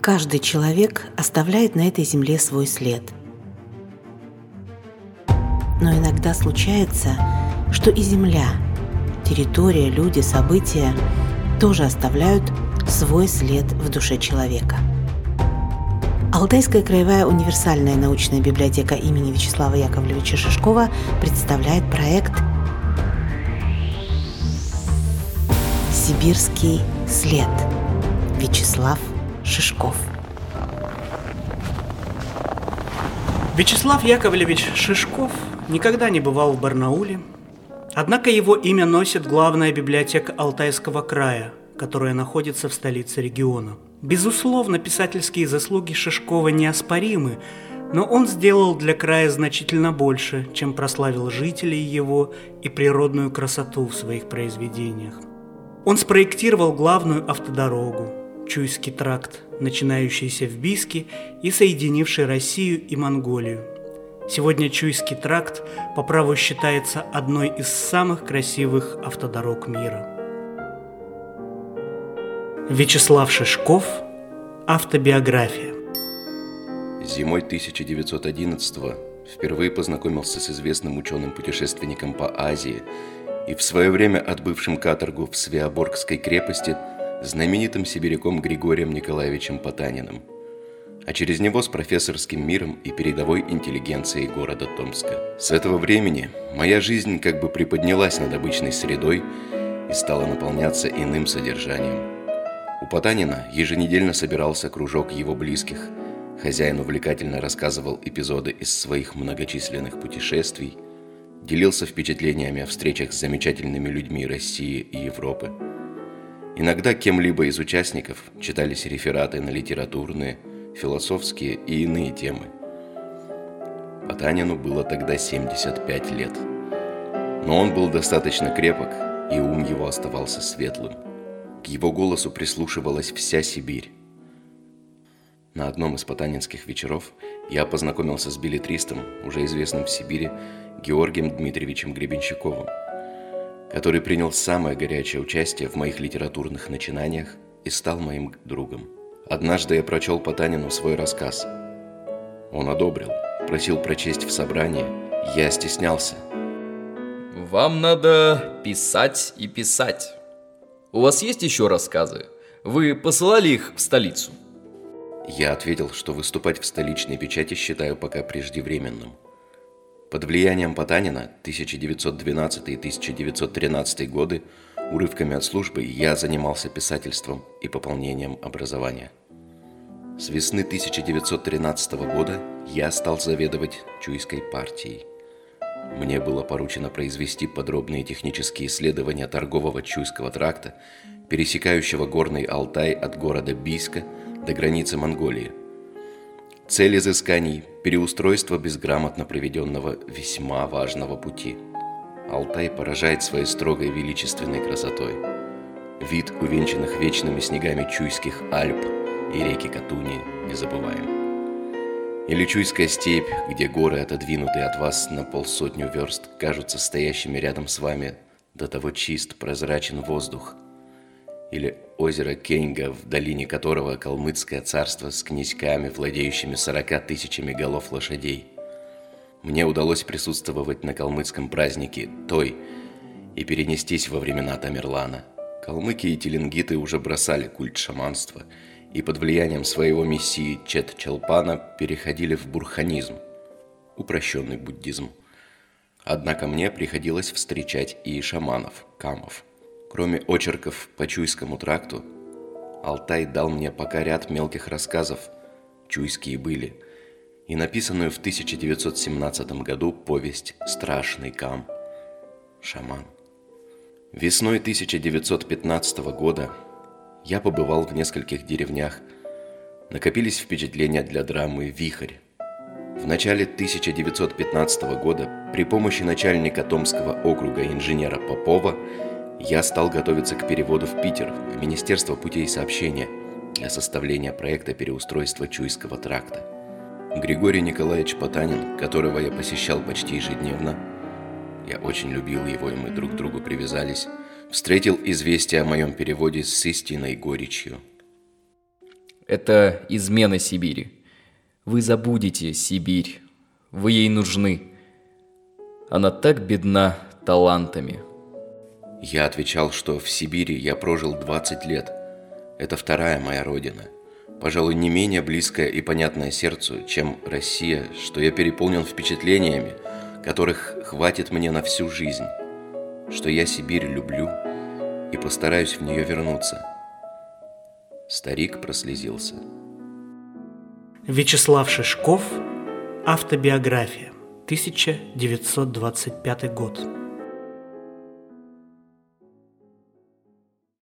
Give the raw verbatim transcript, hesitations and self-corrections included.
Каждый человек оставляет на этой земле свой след. Но иногда случается, что и земля, территория, люди, события тоже оставляют свой след в душе человека. Алтайская краевая универсальная научная библиотека имени Вячеслава Яковлевича Шишкова представляет проект «Сибирский след». Вячеслав Шишков. Вячеслав Яковлевич Шишков никогда не бывал в Барнауле, однако его имя носит главная библиотека Алтайского края, которая находится в столице региона. Безусловно, писательские заслуги Шишкова неоспоримы, но он сделал для края значительно больше, чем прославил жителей его и природную красоту в своих произведениях. Он спроектировал главную автодорогу – Чуйский тракт, начинающийся в Бийске и соединивший Россию и Монголию. Сегодня Чуйский тракт по праву считается одной из самых красивых автодорог мира. Вячеслав Шишков. Автобиография. Зимой тысяча девятьсот одиннадцатого впервые познакомился с известным ученым-путешественником по Азии и в свое время отбывшим каторгу в Свеоборгской крепости знаменитым сибиряком Григорием Николаевичем Потаниным, а через него с профессорским миром и передовой интеллигенцией города Томска. С этого времени моя жизнь как бы приподнялась над обычной средой и стала наполняться иным содержанием. У Потанина еженедельно собирался кружок его близких. Хозяин увлекательно рассказывал эпизоды из своих многочисленных путешествий, делился впечатлениями о встречах с замечательными людьми России и Европы. Иногда кем-либо из участников читались рефераты на литературные, философские и иные темы. Потанину было тогда семьдесят пять лет. Но он был достаточно крепок, и ум его оставался светлым. К его голосу прислушивалась вся Сибирь. На одном из потанинских вечеров я познакомился с беллетристом, уже известным в Сибири, Георгием Дмитриевичем Гребенщиковым, который принял самое горячее участие в моих литературных начинаниях и стал моим другом. Однажды я прочел Потанину свой рассказ. Он одобрил, просил прочесть в собрании. Я стеснялся. Вам надо писать и писать. У вас есть еще рассказы? Вы посылали их в столицу? Я ответил, что выступать в столичной печати считаю пока преждевременным. Под влиянием Потанина тысяча девятьсот двенадцатый и тысяча девятьсот тринадцатый годы урывками от службы я занимался писательством и пополнением образования. С весны тысяча девятьсот тринадцатого года я стал заведовать Чуйской партией. Мне было поручено произвести подробные технические исследования торгового Чуйского тракта, пересекающего горный Алтай от города Бийска до границы Монголии. Цель изысканий – переустройство безграмотно проведенного весьма важного пути. Алтай поражает своей строгой величественной красотой. Вид увенчанных вечными снегами Чуйских Альп и реки Катуни незабываем. Или Чуйская степь, где горы, отодвинутые от вас на полсотню верст, кажутся стоящими рядом с вами, до того чист, прозрачен воздух. Или озеро Кеньга, в долине которого калмыцкое царство с князьками, владеющими сорока тысячами голов лошадей. Мне удалось присутствовать на калмыцком празднике Той и перенестись во времена Тамерлана. Калмыки и теленгиты уже бросали культ шаманства и под влиянием своего мессии Чет-Чалпана переходили в бурханизм, упрощенный буддизм. Однако мне приходилось встречать и шаманов, камов. Кроме очерков по Чуйскому тракту, Алтай дал мне пока ряд мелких рассказов «Чуйские были» и написанную в тысяча девятьсот семнадцатом году повесть «Страшный кам» «Шаман». Весной тысяча девятьсот пятнадцатого года я побывал в нескольких деревнях. Накопились впечатления для драмы «Вихрь». В начале тысяча девятьсот пятнадцатого года при помощи начальника Томского округа инженера Попова я стал готовиться к переводу в Питер, в Министерство путей сообщения, для составления проекта переустройства Чуйского тракта. Григорий Николаевич Потанин, которого я посещал почти ежедневно, я очень любил его, и мы друг к другу привязались, встретил известие о моем переводе с истинной горечью. Это измена Сибири. Вы забудете Сибирь. Вы ей нужны. Она так бедна талантами. Я отвечал, что в Сибири я прожил двадцать лет. Это вторая моя родина. Пожалуй, не менее близкая и понятная сердцу, чем Россия, что я переполнен впечатлениями, которых хватит мне на всю жизнь, что я Сибирь люблю и постараюсь в нее вернуться. Старик прослезился. Вячеслав Шишков. Автобиография. тысяча девятьсот двадцать пятый год.